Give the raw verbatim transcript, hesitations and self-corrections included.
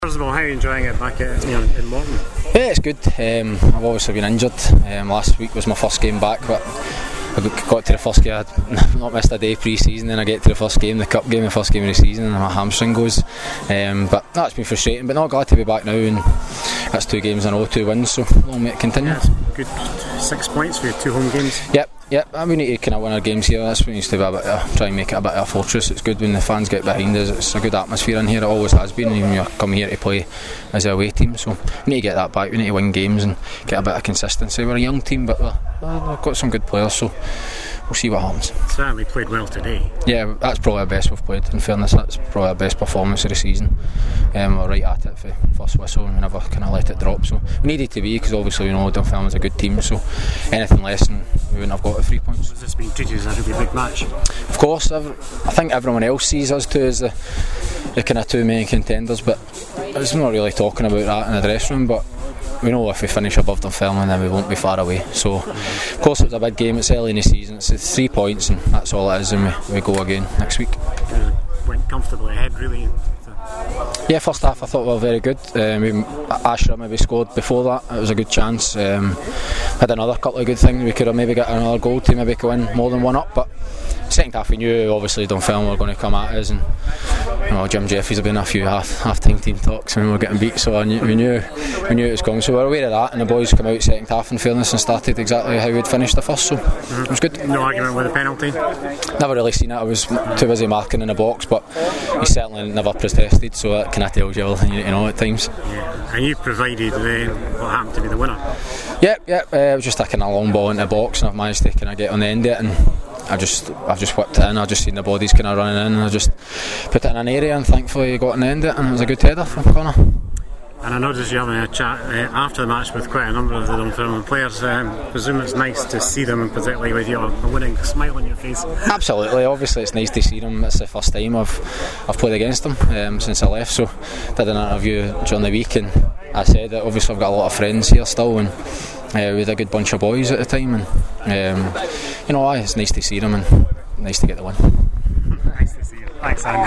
First of all, how are you enjoying it back at, you know, in Morton? Yeah, it's good. Um, I've obviously been injured. Um, last week was my first game back, but I got to the first game. I'd not missed a day pre-season, then I get to the first game, the cup game, the first game of the season, and my hamstring goes. Um, but that's been frustrating. But not glad to be back now, and that's two games in a row, two wins. So long may it continue. Yeah, good six points for your two home games. Yep. Yep, we need to kind of win our games here. That's what needs to be a bit of, try and make it a bit of a fortress. It's good when the fans get behind us. It's a good atmosphere in here. It always has been. Even when you come here to play as a away team, so we need to get that back. We need to win games and get a bit of consistency. We're a young team, but we're, we've got some good players, so we'll see what happens. Certainly played well today. Yeah, that's probably our best we've played. In fairness, that's probably our best performance of the season. Um, we're right at it for first whistle, and we never kind of let it drop. So we needed to be, because obviously we know Dunfermline's a good team. So anything less than we wouldn't have got the three points. Has this been treated as a really big match? Of course, I think everyone else sees us two as the, the kind of two main contenders, but it's not really talking about that in the dressing room. But we know if we finish above Dunfermline, then we won't be far away. So, of course, it's a big game. It's early in the season. It's three points, and that's all it is. And we, we go again next week. You went comfortably ahead, really. Yeah, first half I thought we were very good. Um, Ashra maybe scored before that. It was a good chance. Um, had another couple of good things. We could have maybe got another goal to maybe go in more than one up. But second half we knew obviously Dunfermline were going to come at us, and you know, Jim Jeffries had been a few half half time team talks when we were getting beat. So I knew, we knew we knew it was coming. So we were aware of that, and the boys come out second half in fairness and started exactly how we'd finished the first. So mm-hmm. It was good. No argument with the penalty. Never really seen it. I was too busy marking in the box, but he certainly never protested. So that kind of tells you everything you need to know at times. Yeah. And you provided uh, what happened to be the winner. Yep, yep. Uh, it was just a kind of long ball into the box, and I've managed to kind of get on the end of it, and I just, I've just whipped it in. I just seen the bodies kind of running in, and I just put it in an area, and thankfully got on the end of it, and it was a good header from corner. And I noticed you having a chat uh, after the match with quite a number of the Dunfermline players. Um, I presume it's nice to see them, and particularly with your winning smile on your face. Absolutely, obviously it's nice to see them. It's the first time I've I've played against them um, since I left. So did an interview during the week, and I said that obviously I've got a lot of friends here still, and uh, we had a good bunch of boys at the time, and um, you know, it's nice to see them and nice to get the win. Nice to see you. Thanks, Andy.